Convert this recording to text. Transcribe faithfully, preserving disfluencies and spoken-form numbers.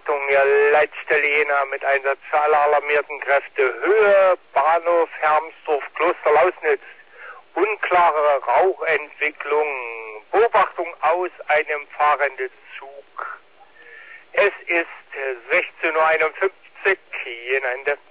Achtung, Ihr letzte Lena mit Einsatz für alle alarmierten Kräfte. Höhe, Bahnhof, Hermsdorf, Kloster Lausnitz. Unklare Rauchentwicklung. Beobachtung aus einem fahrenden Zug. Es ist sechzehn Uhr einundfünfzig. Jeden Ende.